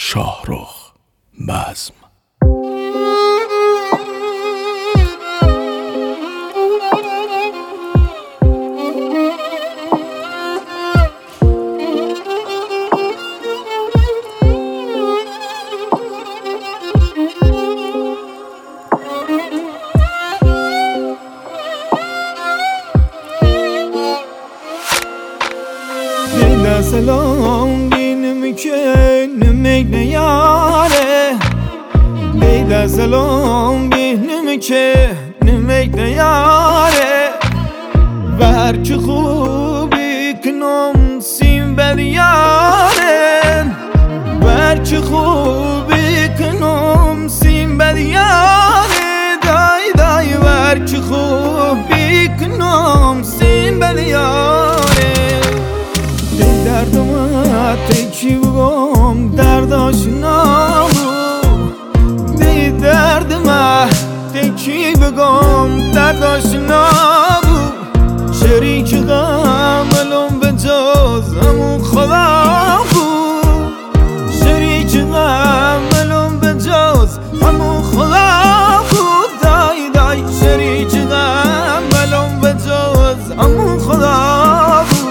شاهرخ بزم. Beyda selam benim könlüm yare. Beyda selam benim könlüm yare. Ver ki خوبی کنم سیم بر یارن. ver ki خوبی کنم سیم بر یاره. دای دای ver ki خوبی کنم سیم بر یاره. دردم تکی بگم درد آشنا بود. دی دردم تکی بگم درد آشنا بود. شریک غملم به جز همون خدا بود. شریک غملم به جز همون خدا بود. دای دای شریک غملم به جز همون خدا بود.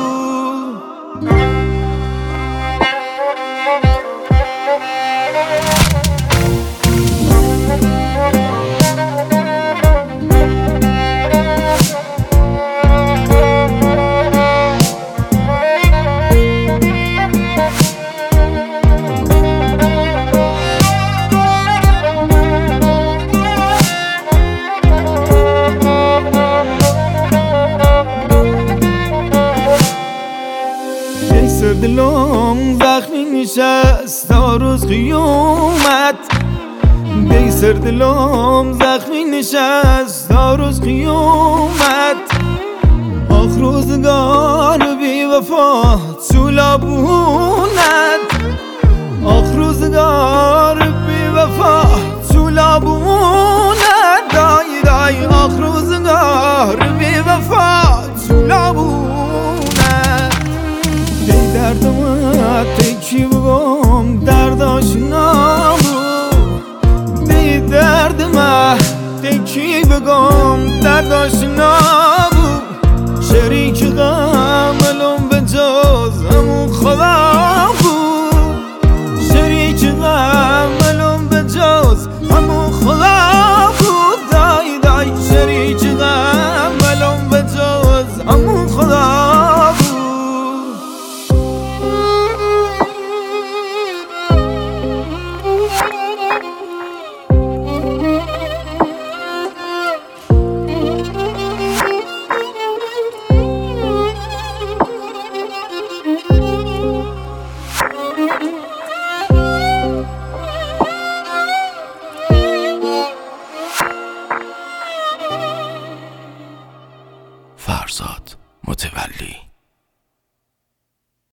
سر دلم زخمی نشست تا روز قیامت. دی سر دلم زخمی نشست تا روز قیامت. آخ روزگار بی وفا چولابونت. آخ روزگار بی وفا چولابونت. دای دای آخ روزگار بی وفا چولابونت. دردم تکی بگم درد آشنا بود. دی دردم تکی بگم درد آشنا بود. شریک غملم به جز همون خدا بود. شریک غملم به جز همون خدا بود. دای دای شریک غملم به جز همون خدا بود. فرزاد متولی.